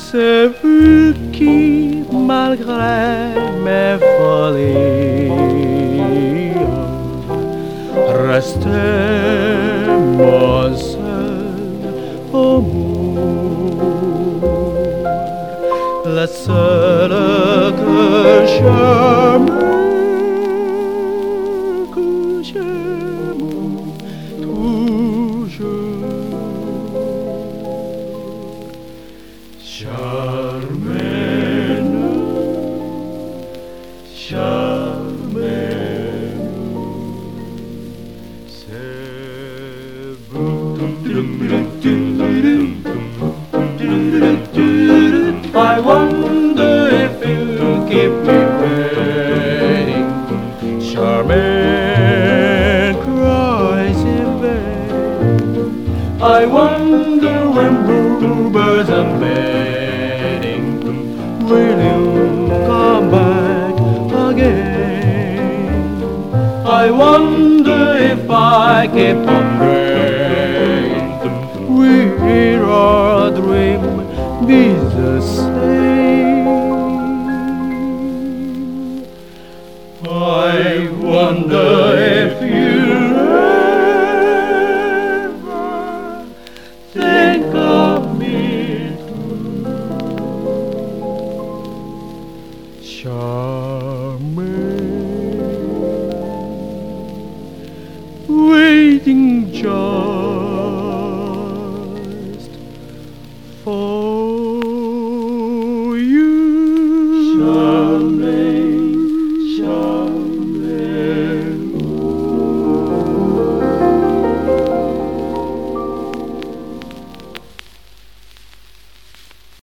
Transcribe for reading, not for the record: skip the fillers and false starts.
C'est vous qui, malgré mes folies, restez mon seul amour, la seule que j'aime toujours. Charmène, Charmène, c'est vous. I wonder if you keep me waiting. Charmène cries in vain. I wonder when bluebirds are mating, will you come back again? I wonder if I keep on praying, will our dream be the same? I wonder if you ever think of me too. Charming, waiting, John.